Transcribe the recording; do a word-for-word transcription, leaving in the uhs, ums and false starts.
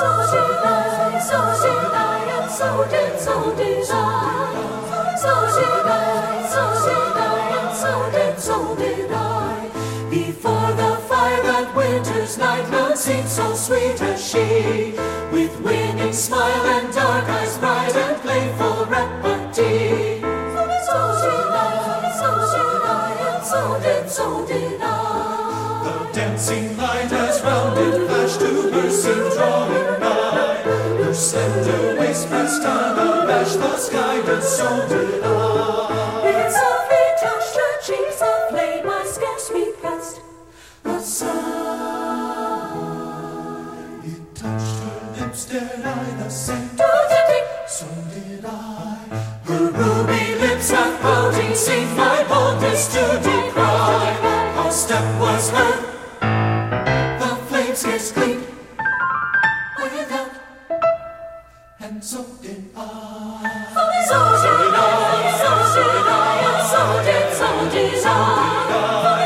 so did I, so did I, and so did, so did I. So did I, so did I, and so did, so did I. Before the fire that winter's night, none seemed so sweet as she, with winning smile and dark eyes bright and playful repartee. So did I, so did I, and so did, so did I. The dancing light as rounded flash to her seemed drawing nigh. Her slender waist pressed unabashed, thus guided, so did I. It softly touched her cheeks, a flame I scarce repressed. The sigh. It touched her lips, dared I the same. So did I. Her ruby lips half pouting seemed my boldness to decry. Our step was heard, The flames scarce gleamed. I went out, and so did I. So did I, so did I, and so did, so did I.